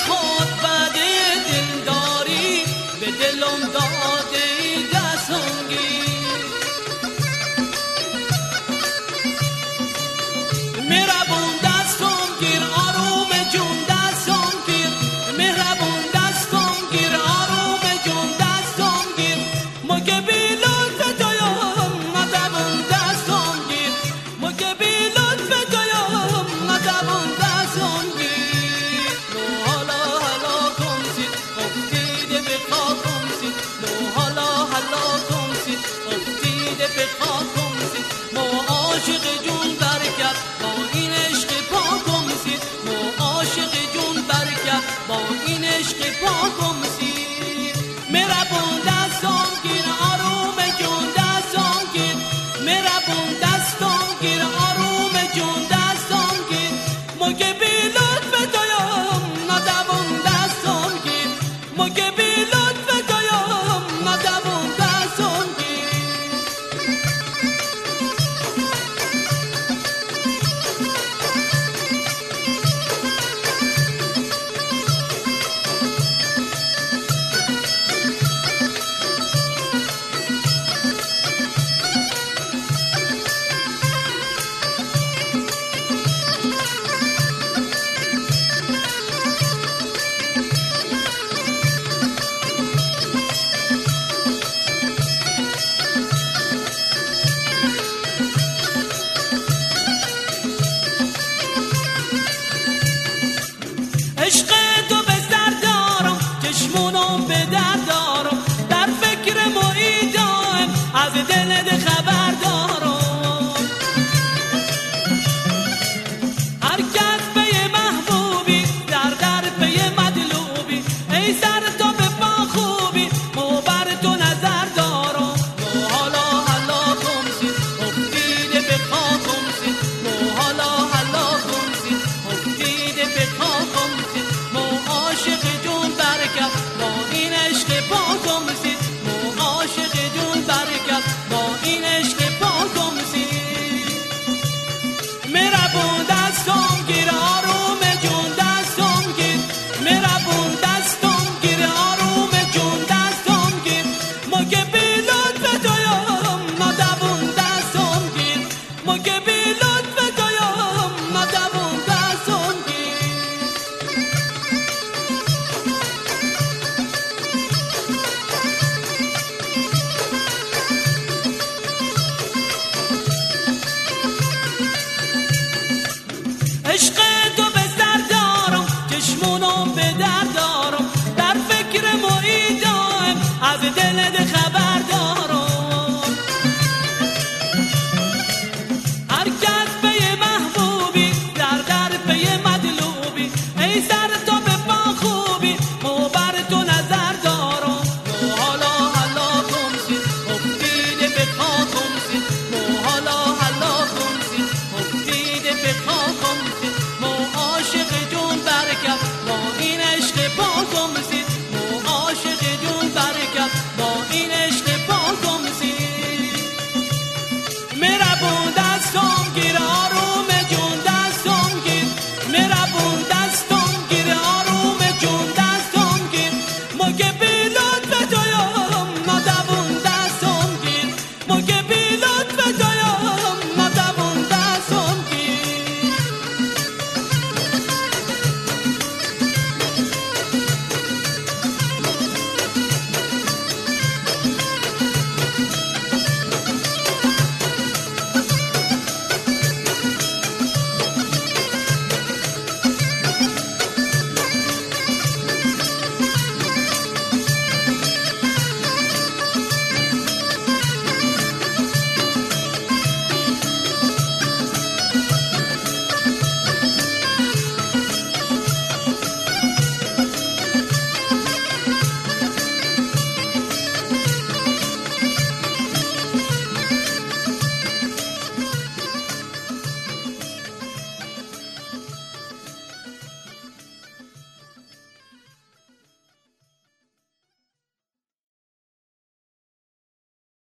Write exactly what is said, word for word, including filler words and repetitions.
خود بعد دلداری به دلم داده دستانگی مهربون دستم گیر آروم جون دستم گیر مهربون دستم گیر آروم جون دستم گیر مگه بی لطف تویم ندبون دستم گیر مگه بی لطف تویم ندبون دستم گیر نو حالا حالا کمسید افتیده به خاکمسید نو حالا حالا کمسید افتیده به خاکمسید ما عاشق جون برکت با این عشق پاکمسید ما عاشق جون برکت با این عشق پاکمسید مهربون دستم گیر آروم جون دستم گیر مهربون دستم گیر آروم جون دستم گیر مگه بی لطف تویم ندبون دستم گیر مگه بی لطف تویم ندبون دستم گیر عشق تو به سر دارم چشمونم به در دارم در فکر محیطم از دلت خبر دارم هر کس به یه محبوبی در در به یه مطلوبی ای سر تو به پا خوبی مو بر تو نظر دارم مو حالا حالا کمسید افتیده به خاکمسید مو حالا حالا کمسید افتیده به خاکمسید مو عاشق جون برکت با این عشق پاکمسید مو عاشق جون